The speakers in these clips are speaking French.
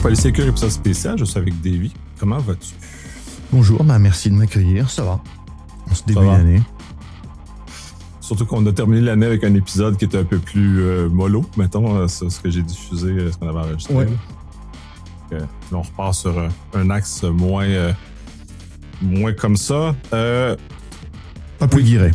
Policier Cœur, épisode spécial. Je suis avec Davy. Comment vas-tu? Bonjour, merci de m'accueillir. Ça va. On se début d'année. Surtout qu'on a terminé l'année avec un épisode qui était un peu plus mollo, mettons, ce que j'ai diffusé, ce qu'on avait enregistré. Ouais. Là, on repart sur un axe moins comme ça. Pas plus guiré.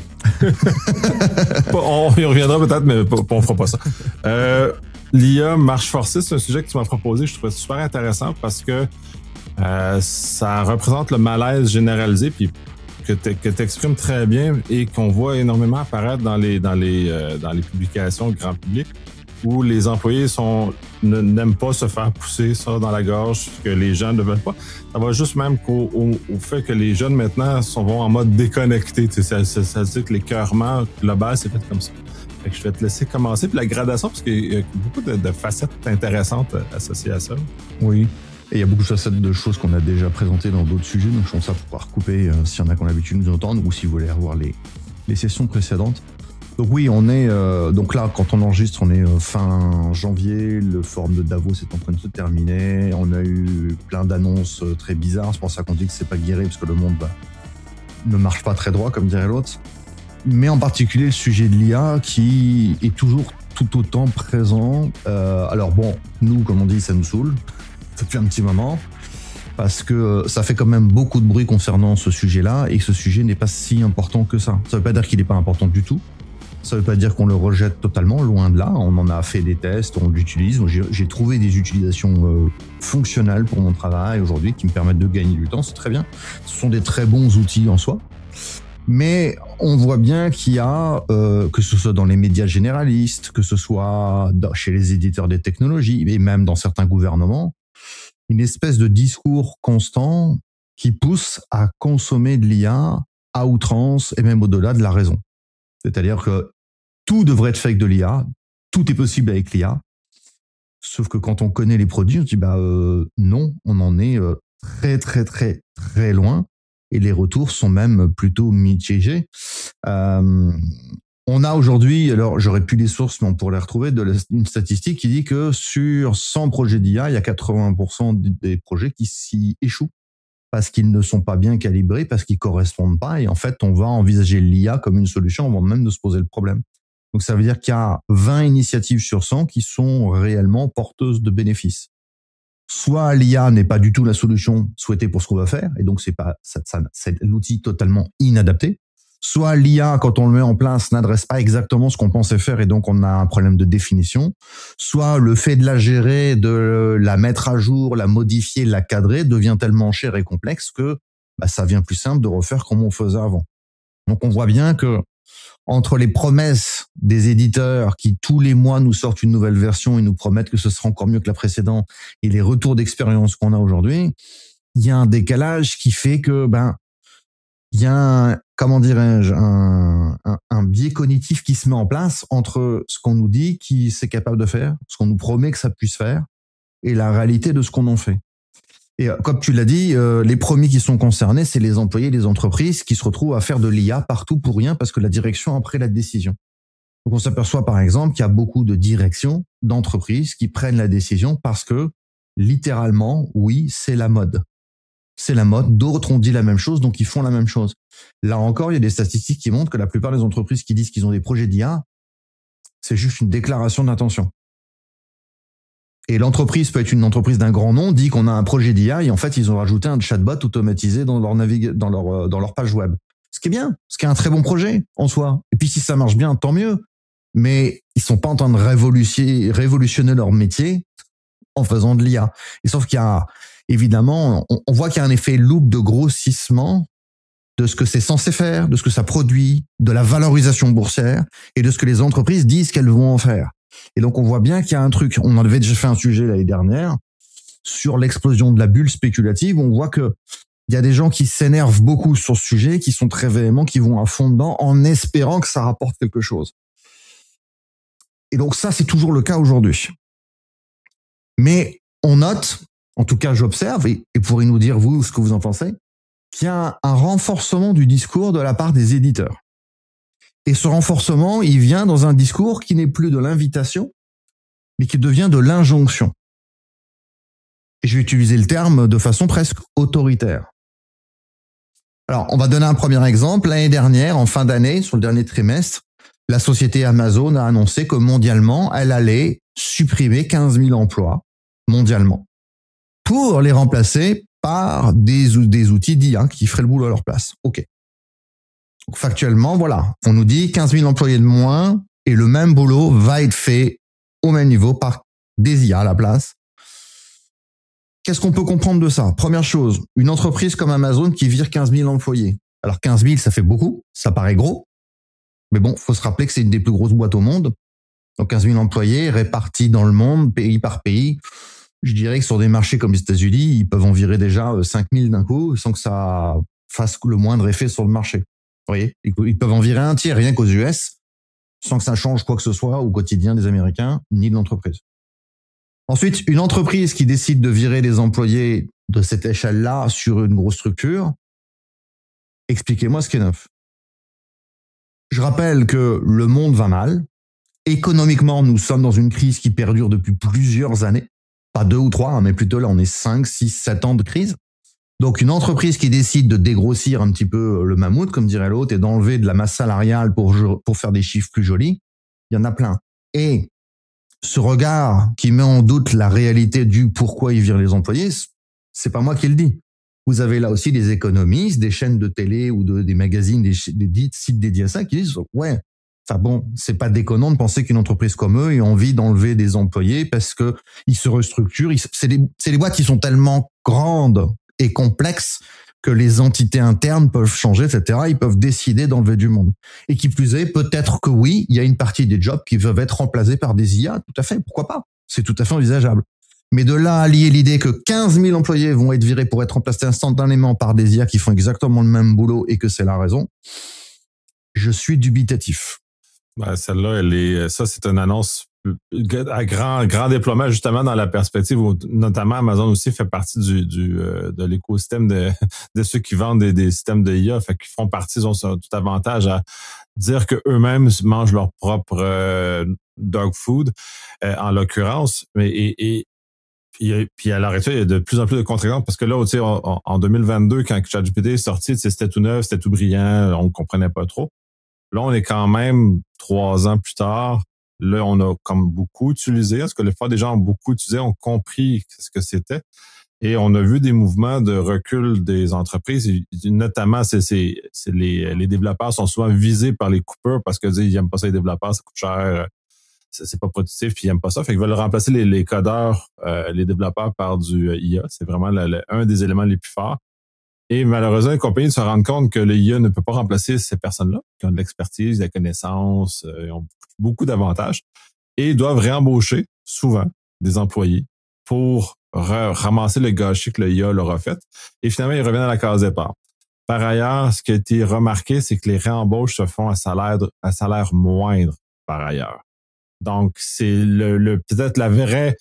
On y reviendra peut-être, mais on fera pas ça. L'IA marche forcée, c'est un sujet que tu m'as proposé. Je trouvais super intéressant parce que ça représente le malaise généralisé puis que tu exprimes très bien et qu'on voit énormément apparaître dans les publications grand public où les employés n'aiment pas se faire pousser ça dans la gorge, que les gens ne veulent pas. Ça va juste même au fait que les jeunes maintenant vont en mode déconnecté. Ça veut dire que l'écœurement global c'est fait comme ça. Fait que je vais te laisser commencer. Puis la gradation, parce qu'il y a beaucoup de facettes intéressantes associées à ça. Oui. Et il y a beaucoup de facettes de choses qu'on a déjà présentées dans d'autres sujets. Donc je pense à pouvoir couper s'il y en a qui ont l'habitude de nous entendre ou si vous voulez revoir les sessions précédentes. Donc oui, on est donc là quand on enregistre, on est fin janvier. Le forum de Davos est en train de se terminer. On a eu plein d'annonces très bizarres. C'est pour ça qu'on dit que c'est pas guéri parce que le monde ne marche pas très droit, comme dirait l'autre. Mais en particulier le sujet de l'IA qui est toujours tout autant présent. Alors bon, nous, comme on dit, ça nous saoule depuis un petit moment parce que ça fait quand même beaucoup de bruit concernant ce sujet-là et que ce sujet n'est pas si important que ça. Ça veut pas dire qu'il n'est pas important du tout. Ça veut pas dire qu'on le rejette totalement, loin de là. On en a fait des tests, on l'utilise. J'ai trouvé des utilisations fonctionnelles pour mon travail aujourd'hui qui me permettent de gagner du temps. C'est très bien. Ce sont des très bons outils en soi. Mais on voit bien qu'il y a, que ce soit dans les médias généralistes, que ce soit chez les éditeurs des technologies, et même dans certains gouvernements, une espèce de discours constant qui pousse à consommer de l'IA à outrance et même au-delà de la raison. C'est-à-dire que tout devrait être fait avec de l'IA, tout est possible avec l'IA, sauf que quand on connaît les produits, on se dit non, on en est très très très très loin. Et les retours sont même plutôt mitigés. On a aujourd'hui, alors j'aurais plus les sources, mais on pourrait les retrouver, une statistique qui dit que sur 100 projets d'IA, il y a 80% des projets qui s'y échouent parce qu'ils ne sont pas bien calibrés, parce qu'ils correspondent pas. Et en fait, on va envisager l'IA comme une solution avant même de se poser le problème. Donc ça veut dire qu'il y a 20 initiatives sur 100 qui sont réellement porteuses de bénéfices. Soit l'IA n'est pas du tout la solution souhaitée pour ce qu'on va faire, et donc c'est l'outil totalement inadapté. Soit l'IA, quand on le met en place, n'adresse pas exactement ce qu'on pensait faire, et donc on a un problème de définition. Soit le fait de la gérer, de la mettre à jour, la modifier, la cadrer, devient tellement cher et complexe que ça devient plus simple de refaire comme on faisait avant. Donc on voit bien que entre les promesses des éditeurs qui tous les mois nous sortent une nouvelle version et nous promettent que ce sera encore mieux que la précédente et les retours d'expérience qu'on a aujourd'hui, il y a un décalage qui fait que il y a un biais cognitif qui se met en place entre ce qu'on nous dit qui c'est capable de faire, ce qu'on nous promet que ça puisse faire et la réalité de ce qu'on en fait. Et comme tu l'as dit, les premiers qui sont concernés, c'est les employés, les entreprises qui se retrouvent à faire de l'IA partout pour rien parce que la direction a pris la décision. Donc on s'aperçoit par exemple qu'il y a beaucoup de directions d'entreprises qui prennent la décision parce que littéralement, oui, c'est la mode. C'est la mode, d'autres ont dit la même chose, donc ils font la même chose. Là encore, il y a des statistiques qui montrent que la plupart des entreprises qui disent qu'ils ont des projets d'IA, c'est juste une déclaration d'intention. Et l'entreprise peut être une entreprise d'un grand nom, dit qu'on a un projet d'IA et en fait, ils ont rajouté un chatbot automatisé dans leur page web. Ce qui est bien, ce qui est un très bon projet en soi. Et puis si ça marche bien, tant mieux. Mais ils sont pas en train de révolutionner leur métier en faisant de l'IA. Et sauf qu'il y a, évidemment, on voit qu'il y a un effet loupe de grossissement de ce que c'est censé faire, de ce que ça produit, de la valorisation boursière et de ce que les entreprises disent qu'elles vont en faire. Et donc, on voit bien qu'il y a un truc. On en avait déjà fait un sujet l'année dernière sur l'explosion de la bulle spéculative. On voit que il y a des gens qui s'énervent beaucoup sur ce sujet, qui sont très véhéments, qui vont à fond dedans en espérant que ça rapporte quelque chose. Et donc, ça, c'est toujours le cas aujourd'hui. Mais on note, en tout cas, j'observe, et pourrez nous dire, vous, ce que vous en pensez, qu'il y a un renforcement du discours de la part des éditeurs. Et ce renforcement, il vient dans un discours qui n'est plus de l'invitation, mais qui devient de l'injonction. Et je vais utiliser le terme de façon presque autoritaire. Alors, on va donner un premier exemple. L'année dernière, en fin d'année, sur le dernier trimestre, la société Amazon a annoncé que mondialement, elle allait supprimer 15 000 emplois mondialement pour les remplacer par des outils d'IA qui feraient le boulot à leur place. OK. Donc, factuellement, voilà, on nous dit 15 000 employés de moins et le même boulot va être fait au même niveau par des IA à la place. Qu'est-ce qu'on peut comprendre de ça? Première chose, une entreprise comme Amazon qui vire 15 000 employés. Alors 15 000, ça fait beaucoup, ça paraît gros, mais bon, faut se rappeler que c'est une des plus grosses boîtes au monde. Donc 15 000 employés répartis dans le monde, pays par pays. Je dirais que sur des marchés comme les États-Unis, ils peuvent en virer déjà 5 000 d'un coup sans que ça fasse le moindre effet sur le marché. Vous voyez, ils peuvent en virer un tiers rien qu'aux US sans que ça change quoi que ce soit au quotidien des Américains ni de l'entreprise. Ensuite, une entreprise qui décide de virer des employés de cette échelle-là sur une grosse structure, expliquez-moi ce qui est neuf. Je rappelle que le monde va mal. Économiquement, nous sommes dans une crise qui perdure depuis plusieurs années. Pas 2 ou 3, mais plutôt là, on est 5, 6, 7 ans de crise. Donc, une entreprise qui décide de dégrossir un petit peu le mammouth, comme dirait l'autre, et d'enlever de la masse salariale pour faire des chiffres plus jolis, il y en a plein. Et ce regard qui met en doute la réalité du pourquoi ils virent les employés, c'est pas moi qui le dis. Vous avez là aussi des économistes, des chaînes de télé ou des magazines, des sites dédiés à ça qui disent ouais, enfin bon, c'est pas déconnant de penser qu'une entreprise comme eux ait envie d'enlever des employés parce que ils se restructurent. C'est des boîtes qui sont tellement grandes et complexes que les entités internes peuvent changer, etc. Ils peuvent décider d'enlever du monde. Et qui plus est, peut-être que oui, il y a une partie des jobs qui peuvent être remplacés par des IA, tout à fait, pourquoi pas? C'est tout à fait envisageable. Mais de là à lier l'idée que 15 000 employés vont être virés pour être remplacés instantanément par des IA qui font exactement le même boulot et que c'est la raison, je suis dubitatif. Ben, celle-là, ça, c'est une annonce à grand déploiement, justement, dans la perspective où, notamment, Amazon aussi fait partie de l'écosystème de ceux qui vendent des systèmes de IA, fait qu'ils font partie, ils ont tout avantage à dire que eux-mêmes mangent leur propre dog food, en l'occurrence. Puis à l'heure actuelle, il y a de plus en plus de contre-exemples parce que là, tu sais, en 2022, quand ChatGPT est sorti, c'était tout neuf, c'était tout brillant, on ne comprenait pas trop. Là, on est quand même 3 ans plus tard. Là, on a comme beaucoup utilisé, parce que la fois des gens ont beaucoup utilisé, ont compris ce que c'était. Et on a vu des mouvements de recul des entreprises. Notamment, les développeurs sont souvent visés par les coupeurs parce que ils n'aiment pas ça, les développeurs, ça coûte cher, c'est pas productif, puis ils n'aiment pas ça. Fait qu'ils veulent remplacer les codeurs, les développeurs par du IA. C'est vraiment un des éléments les plus forts. Et malheureusement, les compagnies se rendent compte que l'IA ne peut pas remplacer ces personnes-là, qui ont de l'expertise, de la connaissance, ils ont beaucoup d'avantages, et doivent réembaucher souvent des employés pour ramasser le gâchis que l'IA leur a fait. Et finalement, ils reviennent à la case départ. Par ailleurs, ce qui a été remarqué, c'est que les réembauches se font à salaire moindre par ailleurs. Donc, c'est peut-être la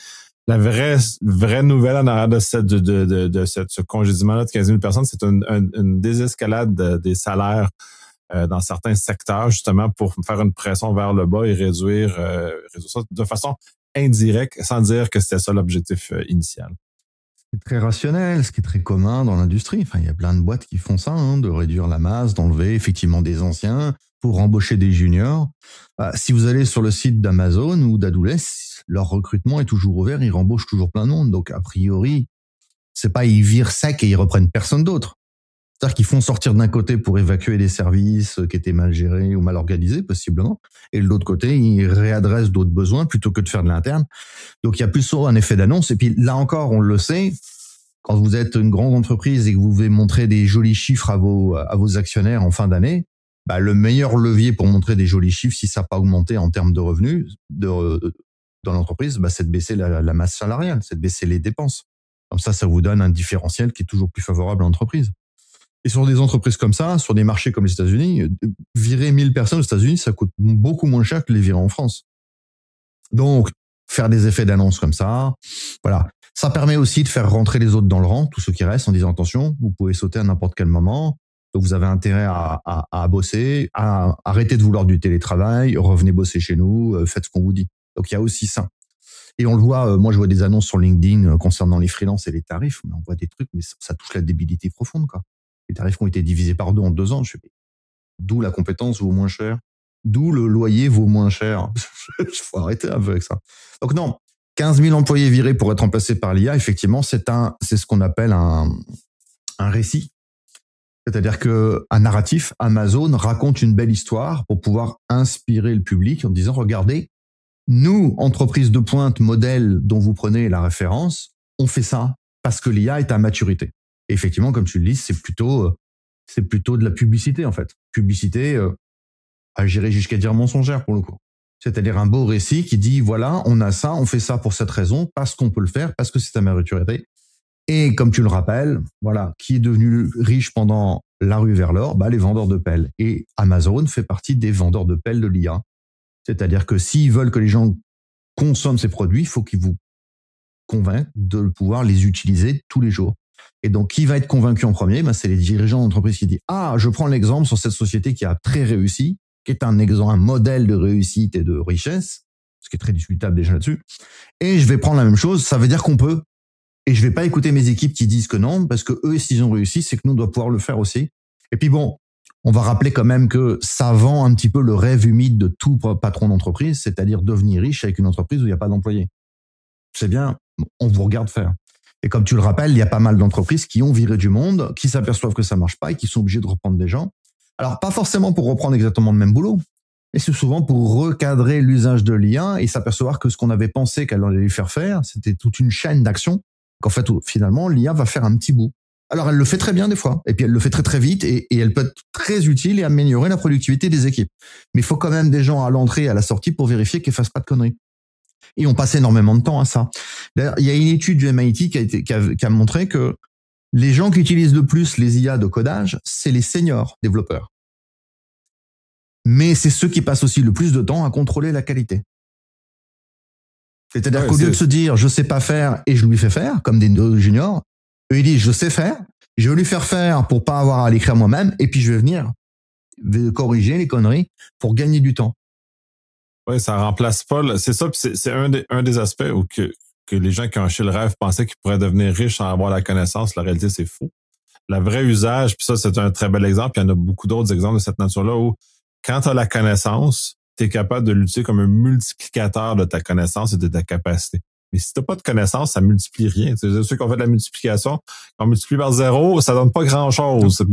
vraie nouvelle en arrière de ce congédiement-là de 15 000 personnes, c'est une désescalade des salaires dans certains secteurs, justement, pour faire une pression vers le bas et réduire ça de façon indirecte, sans dire que c'était ça l'objectif initial. C'est très rationnel, ce qui est très commun dans l'industrie. Enfin, il y a plein de boîtes qui font ça, de réduire la masse, d'enlever effectivement des anciens pour embaucher des juniors. Si vous allez sur le site d'Amazon ou d'Adoulès, leur recrutement est toujours ouvert, ils rembauchent toujours plein de monde. Donc, a priori, c'est pas ils virent sec et ils reprennent personne d'autre. C'est-à-dire qu'ils font sortir d'un côté pour évacuer des services qui étaient mal gérés ou mal organisés, possiblement. Et de l'autre côté, ils réadressent d'autres besoins plutôt que de faire de l'interne. Donc, il y a plus souvent un effet d'annonce. Et puis, là encore, on le sait, quand vous êtes une grande entreprise et que vous voulez montrer des jolis chiffres à vos actionnaires en fin d'année, le meilleur levier pour montrer des jolis chiffres, si ça n'a pas augmenté en termes de revenus dans l'entreprise, c'est de baisser la masse salariale, c'est de baisser les dépenses. Comme ça vous donne un différentiel qui est toujours plus favorable à l'entreprise. Et sur des entreprises comme ça, sur des marchés comme les États-Unis, virer 1000 personnes aux États-Unis, ça coûte beaucoup moins cher que les virer en France. Donc, faire des effets d'annonce comme ça, voilà. Ça permet aussi de faire rentrer les autres dans le rang, tous ceux qui restent, en disant attention, vous pouvez sauter à n'importe quel moment. Donc, vous avez intérêt à bosser, à arrêter de vouloir du télétravail, revenez bosser chez nous, faites ce qu'on vous dit. Donc, il y a aussi ça. Et on le voit, moi je vois des annonces sur LinkedIn concernant les freelances et les tarifs, mais on voit des trucs, mais ça touche la débilité profonde, quoi. Les tarifs qui ont été divisés par 2 en 2 ans, d'où la compétence vaut moins cher, d'où le loyer vaut moins cher. Il faut arrêter un peu avec ça. Donc non, 15 000 employés virés pour être remplacés par l'IA, effectivement, c'est ce qu'on appelle un récit. C'est-à-dire que un narratif, Amazon raconte une belle histoire pour pouvoir inspirer le public en disant, regardez, nous, entreprise de pointe, modèle dont vous prenez la référence, on fait ça parce que l'IA est à maturité. Et effectivement, comme tu le dis, c'est plutôt de la publicité, en fait. Publicité, j'irais jusqu'à dire mensongère pour le coup. C'est-à-dire un beau récit qui dit, voilà, on a ça, on fait ça pour cette raison, parce qu'on peut le faire, parce que c'est à maturité. Et comme tu le rappelles, voilà, qui est devenu riche pendant la rue vers l'or? Les vendeurs de pelles. Et Amazon fait partie des vendeurs de pelles de l'IA. C'est-à-dire que s'ils veulent que les gens consomment ces produits, il faut qu'ils vous convainquent de pouvoir les utiliser tous les jours. Et donc, qui va être convaincu en premier? C'est les dirigeants d'entreprise qui disent, je prends l'exemple sur cette société qui a très réussi, qui est un modèle de réussite et de richesse, ce qui est très discutable déjà là-dessus. Et je vais prendre la même chose, ça veut dire qu'on peut. Et je vais pas écouter mes équipes qui disent que non, parce que eux, s'ils ont réussi, c'est que nous, on doit pouvoir le faire aussi. Et puis bon, on va rappeler quand même que ça vend un petit peu le rêve humide de tout patron d'entreprise, c'est-à-dire devenir riche avec une entreprise où il n'y a pas d'employés. C'est bien, on vous regarde faire. Et comme tu le rappelles, il y a pas mal d'entreprises qui ont viré du monde, qui s'aperçoivent que ça marche pas et qui sont obligés de reprendre des gens. Alors, pas forcément pour reprendre exactement le même boulot, mais c'est souvent pour recadrer l'usage de l'IA et s'apercevoir que ce qu'on avait pensé qu'elle allait lui faire, c'était toute une chaîne d'actions. Qu'en fait, finalement, l'IA va faire un petit bout. Alors, elle le fait très bien des fois, et puis elle le fait très très vite, et elle peut être très utile et améliorer la productivité des équipes. Mais il faut quand même des gens à l'entrée et à la sortie pour vérifier qu'elle fasse pas de conneries. Et on passe énormément de temps à ça. D'ailleurs, il y a une étude du MIT qui a montré que les gens qui utilisent le plus les IA de codage, c'est les seniors développeurs. Mais c'est ceux qui passent aussi le plus de temps à contrôler la qualité. C'est-à-dire qu'au lieu de se dire, je sais pas faire et je lui fais faire, comme des juniors, eux, ils disent, je sais faire, je vais lui faire faire pour pas avoir à l'écrire moi-même, et puis je vais venir corriger les conneries pour gagner du temps. Oui, ça remplace pas, c'est ça, puis c'est un des aspects où que les gens qui ont acheté le rêve pensaient qu'ils pourraient devenir riches sans avoir la connaissance. La réalité, c'est faux. Le vrai usage, puis ça, c'est un très bel exemple, il y en a beaucoup d'autres exemples de cette nature-là où, quand tu as la connaissance, tu es capable de l'utiliser comme un multiplicateur de ta connaissance et de ta capacité. Mais si tu n'as pas de connaissance, ça multiplie rien. C'est ceux qui ont fait de la multiplication, on multiplie par 0, ça donne pas grand-chose.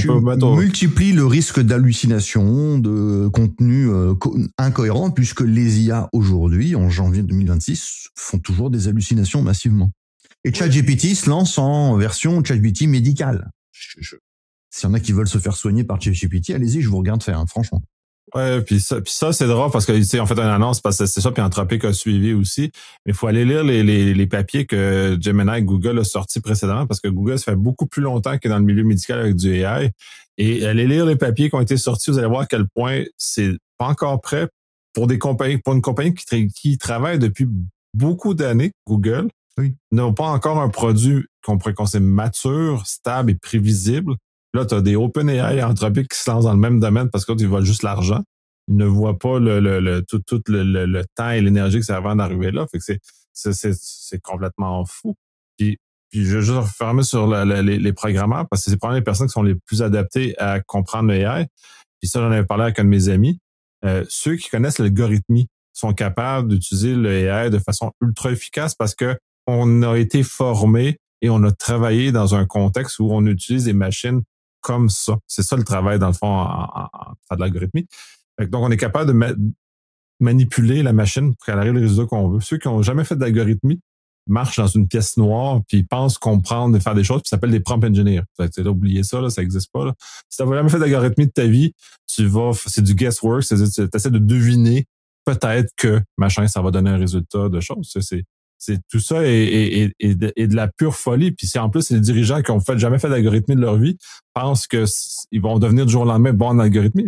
Multiplie le risque d'hallucination, de contenu incohérent, puisque les IA aujourd'hui, en janvier 2026, font toujours des hallucinations massivement. Et ChatGPT se lance en version ChatGPT médicale. S'il y en a qui veulent se faire soigner par ChatGPT, allez-y, je vous regarde faire, franchement. Ouais, puis ça c'est drôle parce que tu sais, on fait une annonce parce que c'est ça, puis Anthropic a suivi aussi. Mais il faut aller lire les papiers que Gemini et Google a sortis précédemment parce que Google, ça fait beaucoup plus longtemps qu'il est dans le milieu médical avec du AI. Et allez lire les papiers qui ont été sortis, vous allez voir à quel point c'est pas encore prêt pour des compagnies, pour une compagnie qui travaille depuis beaucoup d'années, Google, n'ont pas encore un produit qu'on pourrait considérer mature, stable et prévisible. Là, tu as des OpenAI et Anthropic qui se lancent dans le même domaine parce qu'ils veulent juste l'argent. Ils ne voient pas tout le temps et l'énergie que ça va d'arriver là. Fait que c'est complètement fou. Puis je vais juste refermer sur les programmeurs parce que c'est probablement les personnes qui sont les plus adaptées à comprendre l'AI. Puis ça, j'en avais parlé avec un de mes amis. Ceux qui connaissent l'algorithmie sont capables d'utiliser l'AI de façon ultra efficace parce que on a été formé et on a travaillé dans un contexte où on utilise des machines comme ça. C'est ça le travail, dans le fond, en faire de l'algorithmie. Donc, on est capable de manipuler la machine pour qu'elle arrive les résultats qu'on veut. Ceux qui n'ont jamais fait d'algorithmie marchent dans une pièce noire puis ils pensent comprendre et faire des choses, puis ça s'appelle des prompt engineers. Tu as oublié ça, là, ça n'existe pas. Là. Si tu n'as jamais fait d'algorithmie de ta vie, c'est du guesswork, tu essaies de deviner peut-être que machin, ça va donner un résultat de choses. C'est tout ça et de la pure folie. Puis en plus, c'est les dirigeants qui ont jamais fait d'algorithmie de leur vie pensent que ils vont devenir du jour au lendemain bons en algorithmie.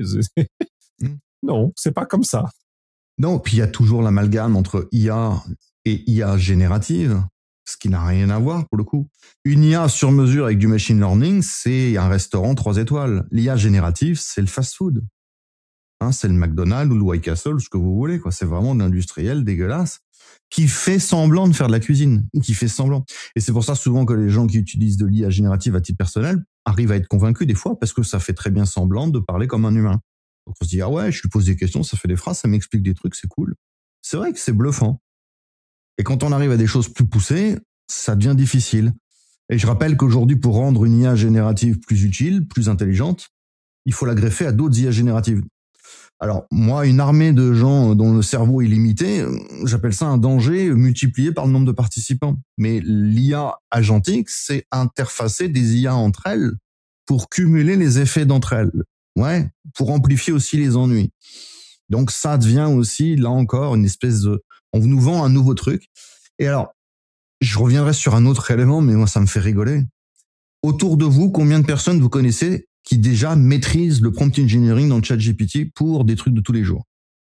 Non, c'est pas comme ça. Non, puis il y a toujours l'amalgame entre IA et IA générative, ce qui n'a rien à voir pour le coup. Une IA sur mesure avec du machine learning, c'est un restaurant 3 étoiles. L'IA générative, c'est le fast-food. C'est le McDonald's ou le White Castle, ce que vous voulez, quoi. C'est vraiment de l'industriel dégueulasse. qui fait semblant de faire de la cuisine, qui fait semblant. Et c'est pour ça souvent que les gens qui utilisent de l'IA générative à titre personnel arrivent à être convaincus des fois parce que ça fait très bien semblant de parler comme un humain. Donc on se dit, ah ouais, je lui pose des questions, ça fait des phrases, ça m'explique des trucs, c'est cool. C'est vrai que c'est bluffant. Et quand on arrive à des choses plus poussées, ça devient difficile. Et je rappelle qu'aujourd'hui, pour rendre une IA générative plus utile, plus intelligente, il faut la greffer à d'autres IA génératives. Alors, moi, une armée de gens dont le cerveau est limité, j'appelle ça un danger multiplié par le nombre de participants. Mais l'IA agentique, c'est interfacer des IA entre elles pour cumuler les effets d'entre elles. Ouais, pour amplifier aussi les ennuis. Donc, ça devient aussi, là encore, une espèce de... On nous vend un nouveau truc. Et alors, je reviendrai sur un autre élément, mais moi, ça me fait rigoler. Autour de vous, combien de personnes vous connaissez qui déjà maîtrisent le prompt engineering dans le ChatGPT pour des trucs de tous les jours?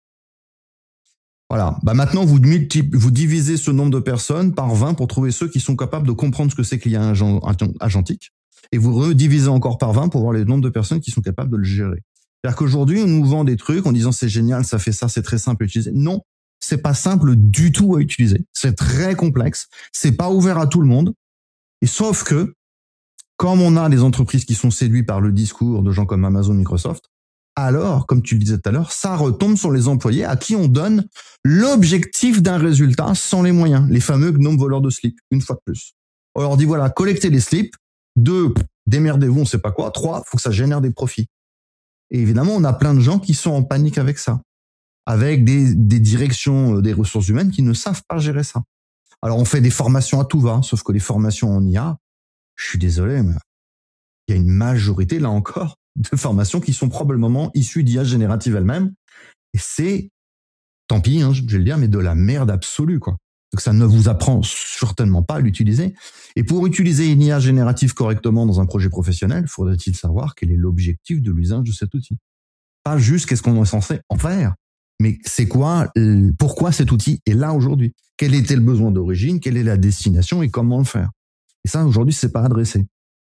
Voilà. Bah maintenant, vous divisez ce nombre de personnes par 20 pour trouver ceux qui sont capables de comprendre ce que c'est que l'IA agentique. Et vous redivisez encore par 20 pour voir le nombre de personnes qui sont capables de le gérer. C'est-à-dire qu'aujourd'hui, on nous vend des trucs en disant c'est génial, ça fait ça, c'est très simple à utiliser. Non, c'est pas simple du tout à utiliser. C'est très complexe. C'est pas ouvert à tout le monde. Et sauf que, comme on a des entreprises qui sont séduites par le discours de gens comme Amazon, Microsoft, alors, comme tu le disais tout à l'heure, ça retombe sur les employés à qui on donne l'objectif d'un résultat sans les moyens. Les fameux gnomes voleurs de slip, une fois de plus. On leur dit, voilà, collectez les slips. 2, démerdez-vous, on sait pas quoi. 3, faut que ça génère des profits. Et évidemment, on a plein de gens qui sont en panique avec ça. Avec des directions des ressources humaines qui ne savent pas gérer ça. Alors, on fait des formations à tout va, sauf que les formations en IA, je suis désolé, mais il y a une majorité, là encore, de formations qui sont probablement issues d'IA générative elle-même. Et c'est, tant pis, je vais le dire, mais de la merde absolue, quoi. Donc ça ne vous apprend certainement pas à l'utiliser. Et pour utiliser une IA générative correctement dans un projet professionnel, faudrait-il savoir quel est l'objectif de l'usage de cet outil. Pas juste qu'est-ce qu'on est censé en faire, mais c'est quoi, pourquoi cet outil est là aujourd'hui. Quel était le besoin d'origine, quelle est la destination et comment le faire. Et ça, aujourd'hui, c'est pas adressé.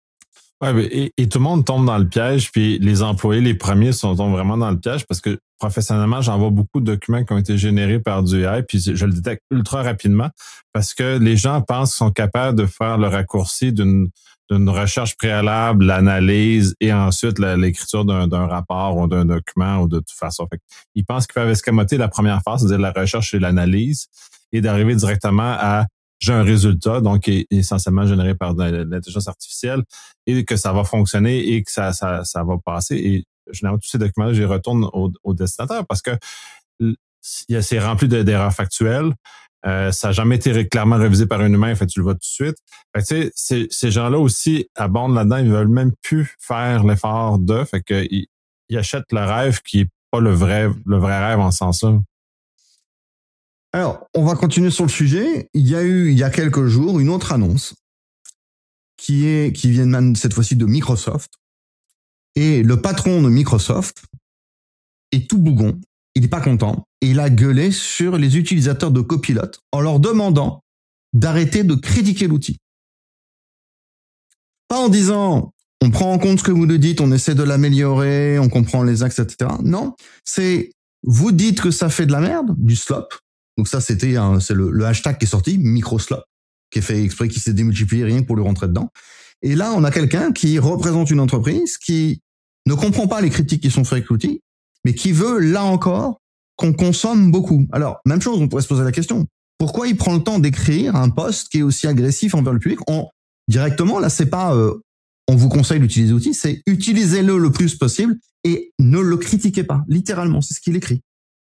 Ouais, et tout le monde tombe dans le piège, puis les employés, les premiers, tombent vraiment dans le piège parce que professionnellement, j'en vois beaucoup de documents qui ont été générés par du AI, puis je le détecte ultra rapidement parce que les gens pensent qu'ils sont capables de faire le raccourci d'une recherche préalable, l'analyse et ensuite l'écriture d'un rapport ou d'un document ou de toute façon. Fait ils pensent qu'ils peuvent escamoter la première phase, c'est-à-dire la recherche et l'analyse, et d'arriver directement à j'ai un résultat, donc essentiellement généré par l'intelligence artificielle, et que ça va fonctionner et que ça va passer. Et généralement, tous ces documents-là, je les retourne au destinataire parce que c'est rempli d'erreurs factuelles. Ça n'a jamais été clairement révisé par un humain, fait tu le vois tout de suite. Fait que, tu sais, ces gens-là aussi abondent là-dedans, ils veulent même plus faire l'effort fait que ils achètent le rêve qui est pas le vrai rêve en ce sens-là. Alors, on va continuer sur le sujet. Il y a eu, il y a quelques jours, une autre annonce qui vient même cette fois-ci de Microsoft. Et le patron de Microsoft est tout bougon. Il n'est pas content. Et il a gueulé sur les utilisateurs de Copilot en leur demandant d'arrêter de critiquer l'outil. Pas en disant, on prend en compte ce que vous nous dites, on essaie de l'améliorer, on comprend les axes, etc. Non, c'est, vous dites que ça fait de la merde, du slop. Donc ça, c'est le hashtag qui est sorti, microslop, qui est fait exprès, qui s'est démultiplié rien que pour le rentrer dedans. Et là, on a quelqu'un qui représente une entreprise qui ne comprend pas les critiques qui sont faites avec l'outil, mais qui veut, là encore, qu'on consomme beaucoup. Alors, même chose, on pourrait se poser la question. Pourquoi il prend le temps d'écrire un post qui est aussi agressif envers le public? Directement, là, c'est pas, on vous conseille d'utiliser l'outil, c'est utilisez-le le plus possible et ne le critiquez pas. Littéralement, c'est ce qu'il écrit.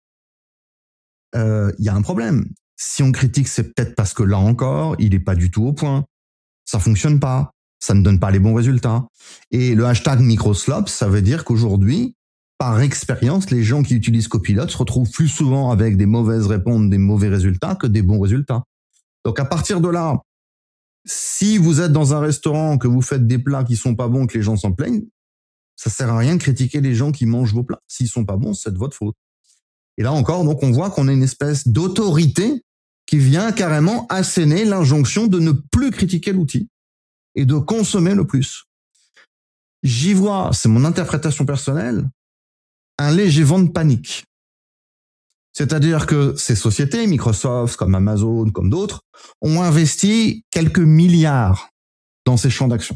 Y a un problème. Si on critique, c'est peut-être parce que là encore, il est pas du tout au point. Ça fonctionne pas. Ça ne donne pas les bons résultats. Et le hashtag microslop, ça veut dire qu'aujourd'hui, par expérience, les gens qui utilisent Copilot se retrouvent plus souvent avec des mauvaises réponses, des mauvais résultats que des bons résultats. Donc à partir de là, si vous êtes dans un restaurant, que vous faites des plats qui sont pas bons, que les gens s'en plaignent, ça sert à rien de critiquer les gens qui mangent vos plats. S'ils sont pas bons, c'est de votre faute. Et là encore, donc on voit qu'on a une espèce d'autorité qui vient carrément asséner l'injonction de ne plus critiquer l'outil et de consommer le plus. J'y vois, c'est mon interprétation personnelle, un léger vent de panique. C'est-à-dire que ces sociétés, Microsoft, comme Amazon, comme d'autres, ont investi quelques milliards dans ces champs d'action.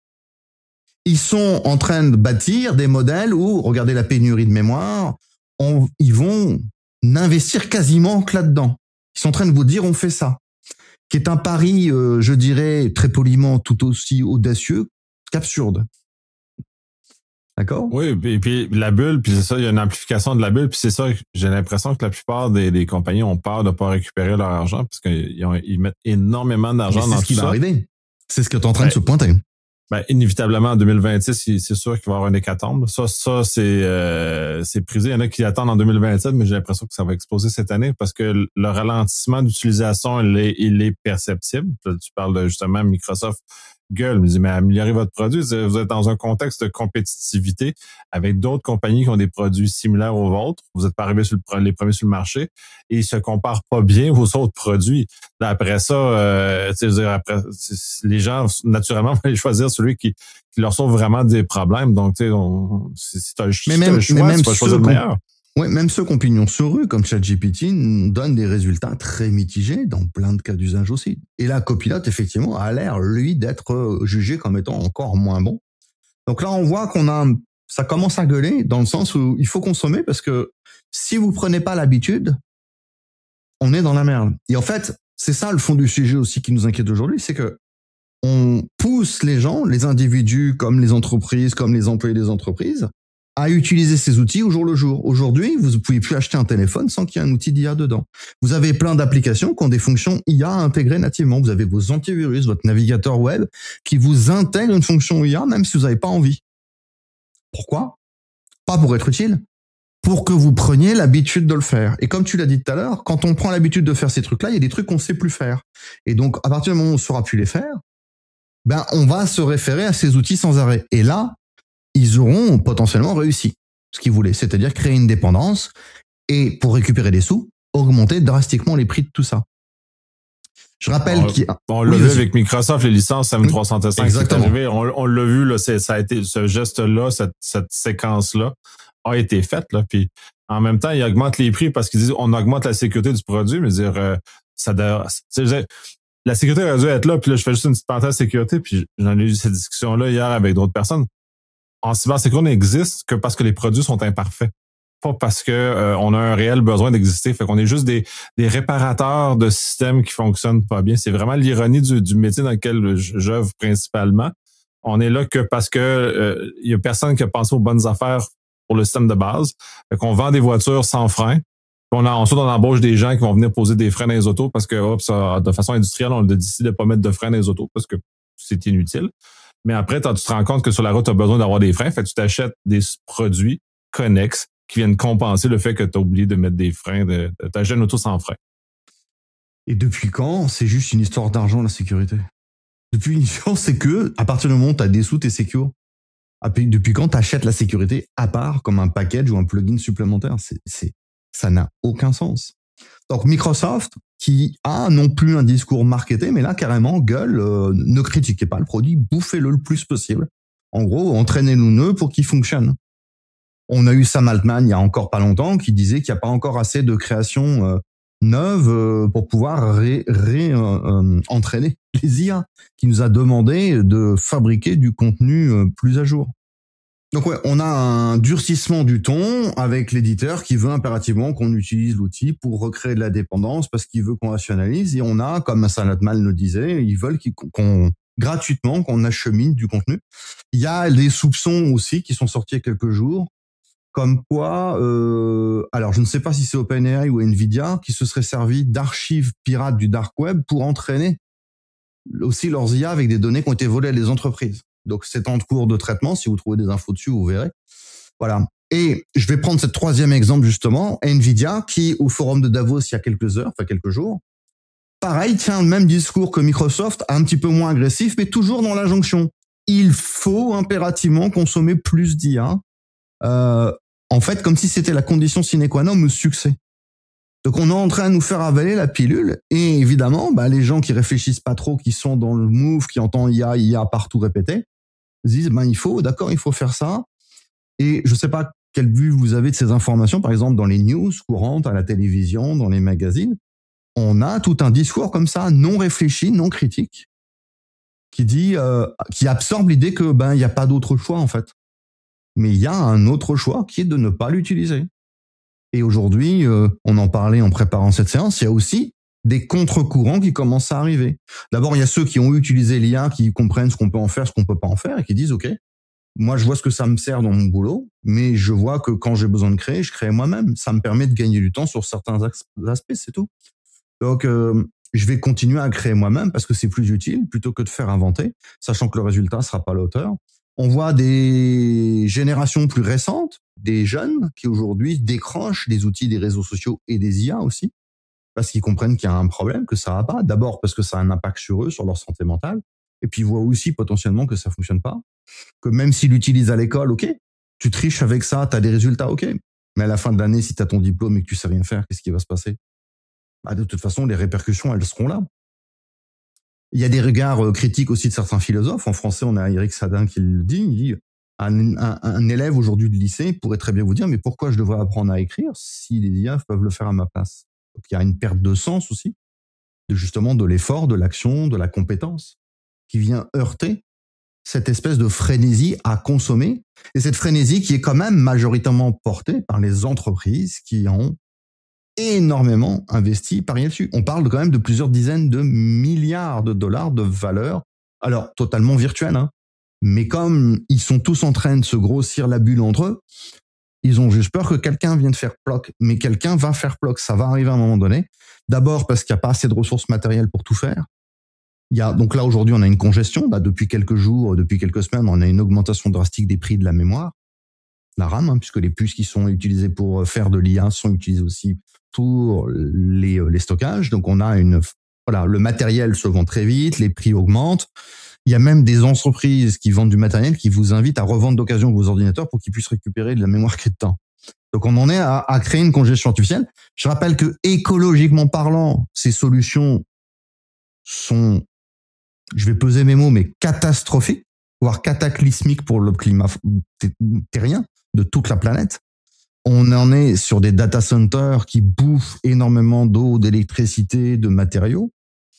Ils sont en train de bâtir des modèles où, regardez la pénurie de mémoire, ils vont investir quasiment que là-dedans. Ils sont en train de vous dire on fait ça, qui est un pari, je dirais très poliment, tout aussi audacieux qu'absurde. D'accord? Oui, et puis la bulle, puis c'est ça, il y a une amplification de la bulle, puis c'est ça, j'ai l'impression que la plupart des compagnies ont peur de ne pas récupérer leur argent parce qu'ils mettent énormément d'argent dans tout ça. C'est ce qui va arriver. C'est ce qui est en train de se pointer. Ben, inévitablement, en 2026, c'est sûr qu'il va y avoir une hécatombe. Ça, c'est prisé. Il y en a qui attendent en 2027, mais j'ai l'impression que ça va exploser cette année parce que le ralentissement d'utilisation, il est perceptible. Tu parles de, justement, Microsoft gueule, me dit, mais améliorez votre produit. Vous êtes dans un contexte de compétitivité avec d'autres compagnies qui ont des produits similaires aux vôtres. Vous n'êtes pas arrivés les premiers sur le marché et ils se comparent pas bien aux autres produits. Là, après ça, les gens, naturellement, vont choisir celui qui leur sauve vraiment des problèmes. Donc, tu sais, si tu as le choix, tu vas choisir le meilleur. Oui, même ceux qui ont pignon sur rue, comme ChatGPT, nous donnent des résultats très mitigés dans plein de cas d'usage aussi. Et là, Copilot, effectivement, a l'air, lui, d'être jugé comme étant encore moins bon. Donc là, on voit ça commence à gueuler dans le sens où il faut consommer parce que si vous prenez pas l'habitude, on est dans la merde. Et en fait, c'est ça le fond du sujet aussi qui nous inquiète aujourd'hui, c'est que on pousse les gens, les individus comme les entreprises, comme les employés des entreprises, à utiliser ces outils au jour le jour. Aujourd'hui, vous ne pouvez plus acheter un téléphone sans qu'il y ait un outil d'IA dedans. Vous avez plein d'applications qui ont des fonctions IA intégrées nativement. Vous avez vos antivirus, votre navigateur web qui vous intègre une fonction IA même si vous n'avez pas envie. Pourquoi? Pas pour être utile, pour que vous preniez l'habitude de le faire. Et comme tu l'as dit tout à l'heure, quand on prend l'habitude de faire ces trucs-là, il y a des trucs qu'on ne sait plus faire. Et donc, à partir du moment où on ne saura plus les faire, ben, on va se référer à ces outils sans arrêt. Et là, ils auront potentiellement réussi ce qu'ils voulaient, c'est-à-dire créer une dépendance et pour récupérer des sous, augmenter drastiquement les prix de tout ça. Je rappelle on l'a vu avec Microsoft, les licences M365. Exactement. On l'a vu, là, ça a été ce geste-là, cette séquence-là a été faite, là. Puis en même temps, ils augmentent les prix parce qu'ils disent on augmente la sécurité du produit, mais dire la sécurité aurait dû être là. Puis là, je fais juste une petite parenthèse sécurité, puis j'en ai eu cette discussion-là hier avec d'autres personnes. En cybersécurité, on n'existe que parce que les produits sont imparfaits. Pas parce que on a un réel besoin d'exister. Fait qu'on est juste des réparateurs de systèmes qui fonctionnent pas bien. C'est vraiment l'ironie du métier dans lequel j'œuvre principalement. On est là que parce que y a personne qui a pensé aux bonnes affaires pour le système de base. Fait qu'on vend des voitures sans frein. Ensuite, on embauche des gens qui vont venir poser des freins dans les autos parce que ça, de façon industrielle, on a décidé de pas mettre de freins dans les autos parce que c'est inutile. Mais après, tu te rends compte que sur la route, tu as besoin d'avoir des freins. Fait que tu t'achètes des produits connexes qui viennent compenser le fait que tu as oublié de mettre des freins. T'achètes une auto sans frein. Et depuis quand c'est juste une histoire d'argent, la sécurité? Depuis une histoire, c'est que à partir du moment où tu as des sous, tu es secure. Depuis quand tu achètes la sécurité à part, comme un package ou un plugin supplémentaire? Ça n'a aucun sens. Donc Microsoft, qui a non plus un discours marketé, mais là carrément gueule, ne critiquez pas le produit, bouffez-le le plus possible. En gros, entraînez-nous pour qu'il fonctionne. On a eu Sam Altman il y a encore pas longtemps qui disait qu'il n'y a pas encore assez de créations neuves pour pouvoir entraîner les IA, qui nous a demandé de fabriquer du contenu plus à jour. Donc ouais, on a un durcissement du ton avec l'éditeur qui veut impérativement qu'on utilise l'outil pour recréer de la dépendance parce qu'il veut qu'on rationalise, et on a, comme Sam Altman le disait, ils veulent qu'on gratuitement qu'on achemine du contenu. Il y a des soupçons aussi qui sont sortis il y a quelques jours, comme quoi, alors je ne sais pas si c'est OpenAI ou Nvidia qui se serait servi d'archives pirates du dark web pour entraîner aussi leurs IA avec des données qui ont été volées à des entreprises. Donc, c'est en cours de traitement. Si vous trouvez des infos dessus, vous verrez. Voilà. Et je vais prendre ce troisième exemple, justement. Nvidia, qui, au forum de Davos, il y a quelques jours, pareil, tient le même discours que Microsoft, un petit peu moins agressif, mais toujours dans l'injonction. Il faut impérativement consommer plus d'IA. En fait, comme si c'était la condition sine qua non au succès. Donc, on est en train de nous faire avaler la pilule. Et évidemment, les gens qui réfléchissent pas trop, qui sont dans le move, qui entendent IA partout répéter, se disent, il faut faire ça. Et je sais pas quelle vue vous avez de ces informations, par exemple dans les news courantes, à la télévision, dans les magazines. On a tout un discours comme ça, non réfléchi, non critique, qui dit, qui absorbe l'idée que il n'y a pas d'autre choix en fait. Mais il y a un autre choix qui est de ne pas l'utiliser. Et aujourd'hui, on en parlait en préparant cette séance, il y a aussi des contre-courants qui commencent à arriver. D'abord, il y a ceux qui ont utilisé l'IA, qui comprennent ce qu'on peut en faire, ce qu'on peut pas en faire, et qui disent, OK, moi, je vois ce que ça me sert dans mon boulot, mais je vois que quand j'ai besoin de créer, je crée moi-même. Ça me permet de gagner du temps sur certains aspects, c'est tout. Donc, je vais continuer à créer moi-même parce que c'est plus utile plutôt que de faire inventer, sachant que le résultat sera pas l'auteur. On voit des générations plus récentes, des jeunes qui aujourd'hui décrochent des outils des réseaux sociaux et des IA aussi, parce qu'ils comprennent qu'il y a un problème, que ça va pas. D'abord parce que ça a un impact sur eux, sur leur santé mentale, et puis ils voient aussi potentiellement que ça fonctionne pas, que même s'ils l'utilisent à l'école, ok, tu triches avec ça, tu as des résultats, ok, mais à la fin de l'année, si tu as ton diplôme et que tu sais rien faire, qu'est-ce qui va se passer? De toute façon, les répercussions, elles seront là. Il y a des regards critiques aussi de certains philosophes. En français, on a Eric Sadin qui le dit. Il dit un élève aujourd'hui de lycée pourrait très bien vous dire mais pourquoi je devrais apprendre à écrire si les IA peuvent le faire à ma place? Donc il y a une perte de sens aussi, justement de l'effort, de l'action, de la compétence, qui vient heurter cette espèce de frénésie à consommer. Et cette frénésie qui est quand même majoritairement portée par les entreprises qui ont énormément investi par là-dessus. On parle quand même de plusieurs dizaines de milliards de dollars de valeur, alors totalement virtuelle, hein. Mais comme ils sont tous en train de se grossir la bulle entre eux, ils ont juste peur que quelqu'un vienne faire ploc. Mais quelqu'un va faire ploc, ça va arriver à un moment donné. D'abord parce qu'il n'y a pas assez de ressources matérielles pour tout faire. Donc là, aujourd'hui, on a une congestion. Là, depuis quelques jours, depuis quelques semaines, on a une augmentation drastique des prix de la mémoire, la RAM, hein, puisque les puces qui sont utilisées pour faire de l'IA sont utilisées aussi pour les stockages. Donc on a le matériel se vend très vite, les prix augmentent. Il y a même des entreprises qui vendent du matériel qui vous invitent à revendre d'occasion vos ordinateurs pour qu'ils puissent récupérer de la mémoire qui est dedans. Donc on en est à créer une congestion artificielle. Je rappelle que écologiquement parlant, ces solutions sont, je vais peser mes mots, mais catastrophiques, voire cataclysmiques pour le climat terrien de toute la planète. On en est sur des data centers qui bouffent énormément d'eau, d'électricité, de matériaux,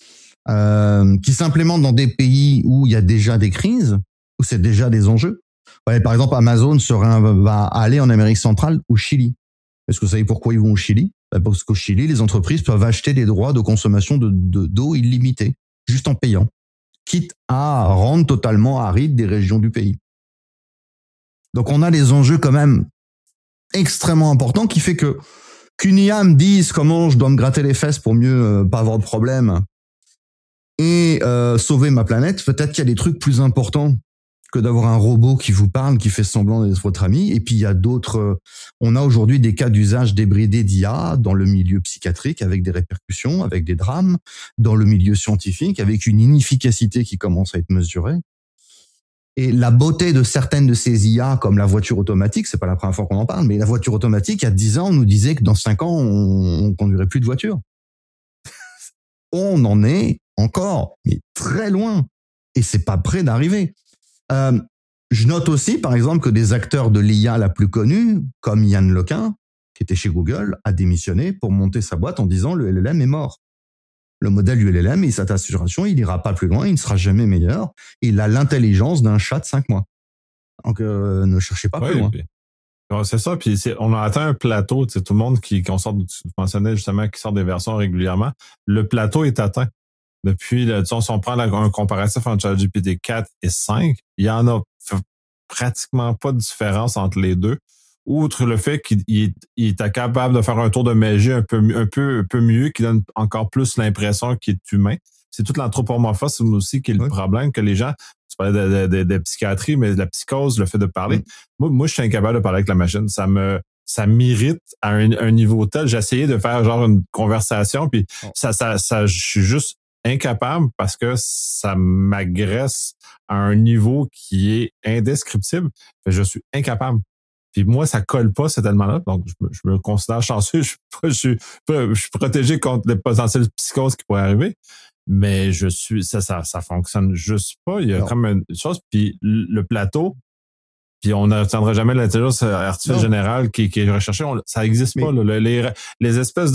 qui s'implémentent dans des pays où il y a déjà des crises, où c'est déjà des enjeux. Ouais, par exemple, Amazon va aller en Amérique centrale, au Chili. Est-ce que vous savez pourquoi ils vont au Chili? Parce qu'au Chili, les entreprises peuvent acheter des droits de consommation d'eau illimitée, juste en payant, quitte à rendre totalement arides des régions du pays. Donc on a des enjeux quand même extrêmement importants qui fait qu'une IA me dise comment je dois me gratter les fesses pour mieux pas avoir de problème et sauver ma planète, peut-être qu'il y a des trucs plus importants que d'avoir un robot qui vous parle, qui fait semblant d'être votre ami. Et puis il y a d'autres, on a aujourd'hui des cas d'usage débridé d'IA dans le milieu psychiatrique avec des répercussions, avec des drames, dans le milieu scientifique avec une inefficacité qui commence à être mesurée. Et la beauté de certaines de ces IA, comme la voiture automatique, c'est pas la première fois qu'on en parle, mais la voiture automatique, il y a 10 ans, on nous disait que dans 5 ans, on conduirait plus de voiture. On en est encore, mais très loin. Et c'est pas près d'arriver. Je note aussi, par exemple, que des acteurs de l'IA la plus connue, comme Yann Lequin, qui était chez Google, a démissionné pour monter sa boîte en disant le LLM est mort. Le modèle du LLM et sa saturation, il ira pas plus loin, il ne sera jamais meilleur. Il a l'intelligence d'un chat de 5 mois. Donc, ne cherchez pas plus loin. Puis, c'est ça, puis on a atteint un plateau, tu sais, tout le monde qui sort, tu mentionnais justement, qui sort des versions régulièrement, le plateau est atteint. Depuis, si on prend un comparatif entre ChatGPT 4 et 5, il y en a pratiquement pas de différence entre les deux. Outre le fait qu'il est capable de faire un tour de magie un peu mieux, qui donne encore plus l'impression qu'il est humain. C'est toute l'anthropomorphisme aussi qui est le problème, que les gens, tu parlais de psychiatrie, mais la psychose, le fait de parler. Moi, je suis incapable de parler avec la machine. Ça m'irrite à un niveau tel. J'ai essayé de faire genre une conversation, puis je suis juste incapable parce que ça m'agresse à un niveau qui est indescriptible. Je suis incapable. Puis moi, ça colle pas cet élément-là. Donc, je me considère chanceux. Je suis protégé contre les potentielles psychoses qui pourraient arriver. Mais ça fonctionne juste pas. Il y a comme une chose. Puis le plateau, Puis on n'atteindra jamais l'intelligence artificielle générale qui est recherchée. Ça n'existe pas. Là. Les espèces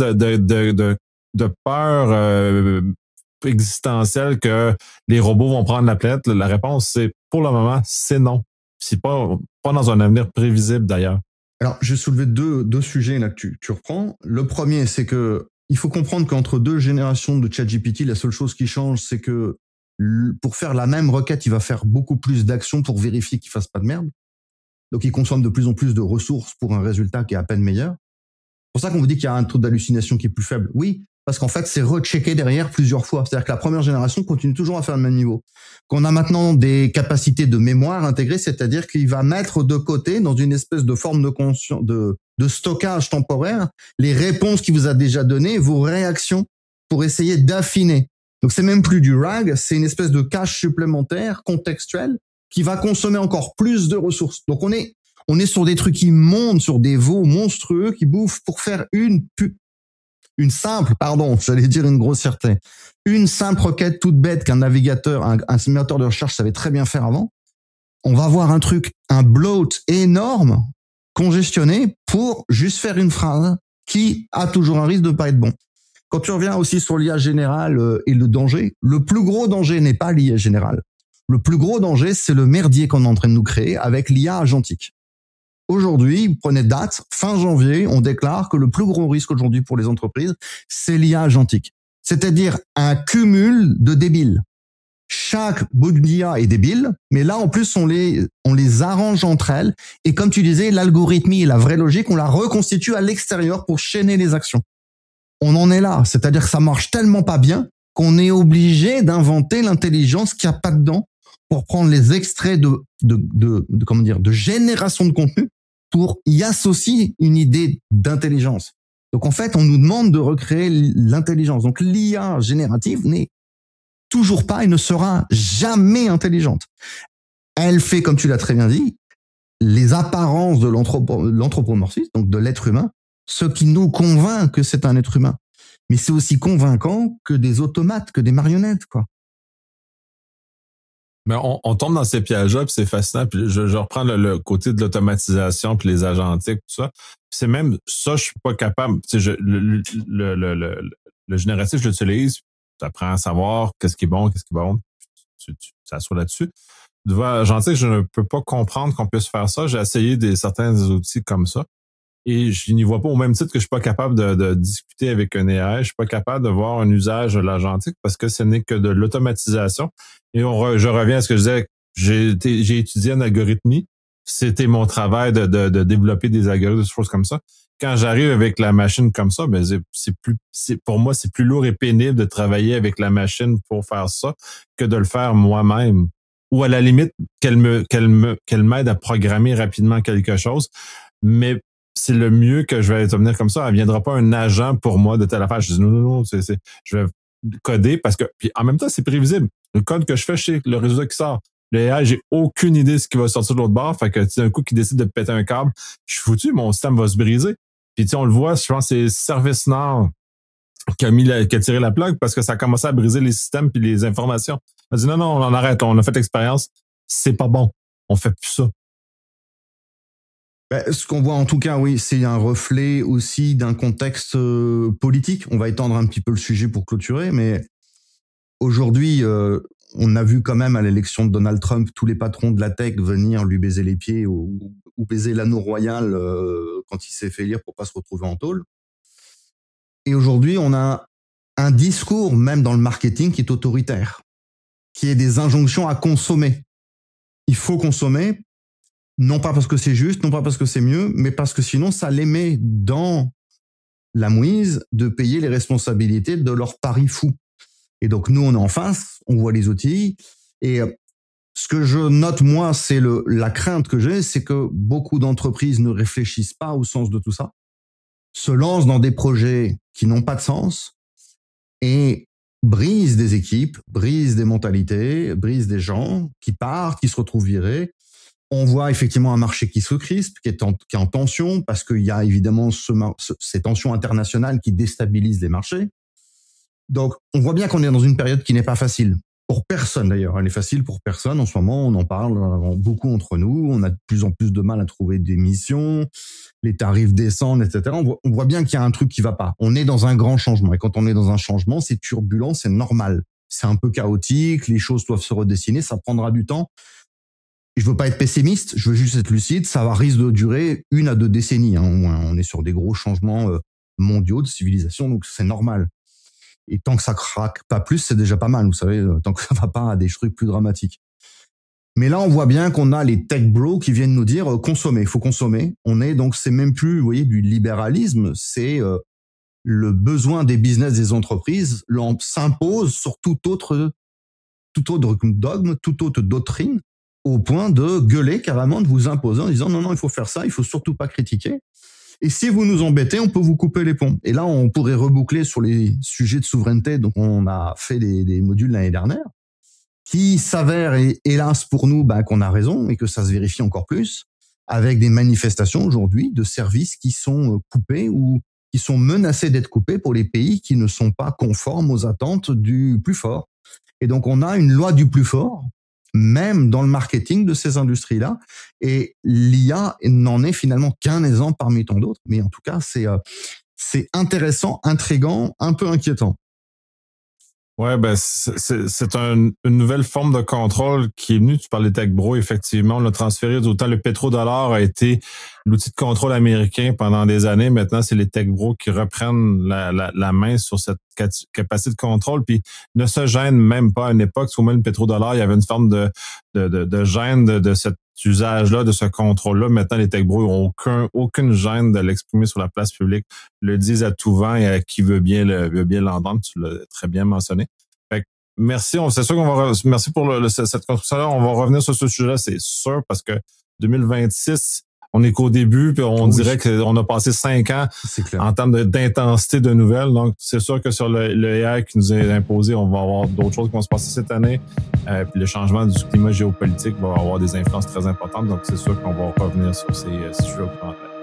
de peur existentielle que les robots vont prendre la planète, la réponse, c'est pour le moment, c'est non. C'est pas dans un avenir prévisible d'ailleurs. Alors, je vais soulever deux sujets là que tu reprends. Le premier, c'est que il faut comprendre qu'entre deux générations de ChatGPT, la seule chose qui change, c'est que pour faire la même requête, il va faire beaucoup plus d'actions pour vérifier qu'il fasse pas de merde. Donc, il consomme de plus en plus de ressources pour un résultat qui est à peine meilleur. C'est pour ça qu'on vous dit qu'il y a un taux d'hallucination qui est plus faible. Oui, parce qu'en fait, c'est rechecké derrière plusieurs fois. C'est-à-dire que la première génération continue toujours à faire le même niveau. Qu'on a maintenant des capacités de mémoire intégrées, c'est-à-dire qu'il va mettre de côté, dans une espèce de forme de stockage temporaire, les réponses qu'il vous a déjà données, vos réactions, pour essayer d'affiner. Donc, c'est même plus du RAG, c'est une espèce de cache supplémentaire, contextuelle, qui va consommer encore plus de ressources. Donc, on est sur des trucs qui montent sur des veaux monstrueux qui bouffent pour faire une simple grossièreté. Une simple requête toute bête qu'un navigateur, un moteur de recherche savait très bien faire avant. On va voir un bloat énorme, congestionné, pour juste faire une phrase qui a toujours un risque de pas être bon. Quand tu reviens aussi sur l'IA générale et le danger, le plus gros danger n'est pas l'IA générale. Le plus gros danger, c'est le merdier qu'on est en train de nous créer avec l'IA agentique. Aujourd'hui, prenez date, fin janvier, on déclare que le plus gros risque aujourd'hui pour les entreprises, c'est l'IA agentique. C'est-à-dire un cumul de débiles. Chaque bout d'IA est débile, mais là, en plus, on les arrange entre elles. Et comme tu disais, l'algorithmie et la vraie logique, on la reconstitue à l'extérieur pour chaîner les actions. On en est là. C'est-à-dire que ça marche tellement pas bien qu'on est obligé d'inventer l'intelligence qu'il n'y a pas dedans pour prendre les extraits de génération de contenu pour y associer une idée d'intelligence. Donc en fait, on nous demande de recréer l'intelligence. Donc l'IA générative n'est toujours pas et ne sera jamais intelligente. Elle fait, comme tu l'as très bien dit, les apparences de l'anthropomorphisme, donc de l'être humain, ce qui nous convainc que c'est un être humain. Mais c'est aussi convaincant que des automates, que des marionnettes, quoi. Mais on tombe dans ces pièges-là, puis c'est fascinant. Puis je reprends le côté de l'automatisation, puis les agentiques, tout ça. Puis c'est même ça, je suis pas capable. Tu sais, le génératif, je l'utilise. Tu apprends à savoir qu'est-ce qui est bon, qu'est-ce qui est bon. Tu t'assois là-dessus. De voir agentique, je ne peux pas comprendre qu'on puisse faire ça. J'ai essayé certains outils comme ça. Et je n'y vois pas au même titre que je suis pas capable de discuter avec un AI. Je suis pas capable de voir un usage de l'agentique parce que ce n'est que de l'automatisation. Et je reviens à ce que je disais. J'ai étudié en algorithmie. C'était mon travail de développer des algorithmes, des choses comme ça. Quand j'arrive avec la machine comme ça, ben pour moi, c'est plus lourd et pénible de travailler avec la machine pour faire ça que de le faire moi-même. Ou à la limite, qu'elle m'aide à programmer rapidement quelque chose. Mais c'est le mieux que je vais obtenir comme ça. Elle viendra pas un agent pour moi de telle affaire. Je dis non, je vais coder parce que, puis en même temps, c'est prévisible. Le code que je fais, je sais le résultat qui sort. Le AI, j'ai aucune idée de ce qui va sortir de l'autre bord. Fait que, un coup qui décide de péter un câble, je suis foutu, mon système va se briser. Puis, on le voit, je pense que c'est ServiceNow qui a tiré la plug parce que ça a commencé à briser les systèmes puis les informations. On a dit non, on en arrête, on a fait l'expérience. C'est pas bon. On fait plus ça. Ce qu'on voit en tout cas, oui, c'est un reflet aussi d'un contexte politique. On va étendre un petit peu le sujet pour clôturer, mais aujourd'hui, on a vu quand même à l'élection de Donald Trump tous les patrons de la tech venir lui baiser les pieds ou baiser l'anneau royal quand il s'est fait élire pour pas se retrouver en tôle. Et aujourd'hui, on a un discours, même dans le marketing, qui est autoritaire, qui est des injonctions à consommer. Il faut consommer. Non pas parce que c'est juste, non pas parce que c'est mieux, mais parce que sinon, ça les met dans la mouise de payer les responsabilités de leur pari fou. Et donc, nous, on est en face, on voit les outils. Et ce que je note, moi, c'est la crainte que j'ai, c'est que beaucoup d'entreprises ne réfléchissent pas au sens de tout ça, se lancent dans des projets qui n'ont pas de sens et brisent des équipes, brisent des mentalités, brisent des gens qui partent, qui se retrouvent virés. On voit effectivement un marché qui se crispe, qui est en tension, parce qu'il y a évidemment ces tensions internationales qui déstabilisent les marchés. Donc, on voit bien qu'on est dans une période qui n'est pas facile. pour personne d'ailleurs. Elle est facile pour personne. En ce moment, on en parle beaucoup entre nous. On a de plus en plus de mal à trouver des missions. Les tarifs descendent, etc. On voit bien qu'il y a un truc qui va pas. On est dans un grand changement. Et quand on est dans un changement, c'est turbulent, c'est normal. C'est un peu chaotique. Les choses doivent se redessiner. Ça prendra du temps. Et je veux pas être pessimiste. Je veux juste être lucide. Ça risque de durer 1 à 2 décennies. Hein. On est sur des gros changements mondiaux de civilisation. Donc, c'est normal. Et tant que ça craque pas plus, c'est déjà pas mal, vous savez, tant que ça va pas à des trucs plus dramatiques. Mais là, on voit bien qu'on a les tech bros qui viennent nous dire consommer, il faut consommer. C'est même plus, vous voyez, du libéralisme, c'est le besoin des business, des entreprises, s'impose sur tout autre dogme, toute autre doctrine, au point de gueuler carrément, de vous imposer en disant non, il faut faire ça, il faut surtout pas critiquer. Et si vous nous embêtez, on peut vous couper les ponts. Et là, on pourrait reboucler sur les sujets de souveraineté. Donc, on a fait des modules l'année dernière, qui s'avèrent, hélas pour nous, qu'on a raison et que ça se vérifie encore plus, avec des manifestations aujourd'hui de services qui sont coupés ou qui sont menacés d'être coupés pour les pays qui ne sont pas conformes aux attentes du plus fort. Et donc, on a une loi du plus fort, même dans le marketing de ces industries-là. Et l'IA n'en est finalement qu'un exemple parmi tant d'autres. Mais en tout cas, c'est intéressant, intriguant, un peu inquiétant. Ouais, c'est une nouvelle forme de contrôle qui est venue. Tu parlais tech bro, effectivement. On l'a transféré d'autant le pétrodollar a été l'outil de contrôle américain pendant des années. Maintenant, c'est les tech bros qui reprennent la main sur cette capacité de contrôle, puis ne se gênent même pas à une époque. Au moins, le pétrodollar, il y avait une forme de gêne de cet usage-là, de ce contrôle-là. Maintenant, les tech bros n'ont aucune gêne de l'exprimer sur la place publique, le disent à tout vent et à qui veut bien l'entendre. Tu l'as très bien mentionné. Fait que merci. C'est sûr merci pour cette construction-là. On va revenir sur ce sujet-là, c'est sûr, parce que 2026, on est qu'au début, puis on dirait qu'on a passé 5 ans en termes d'intensité de nouvelles. Donc, c'est sûr que sur le AI qui nous est imposé, on va avoir d'autres choses qui vont se passer cette année. Puis le changement du climat géopolitique va avoir des influences très importantes. Donc, c'est sûr qu'on va revenir sur ces sujets.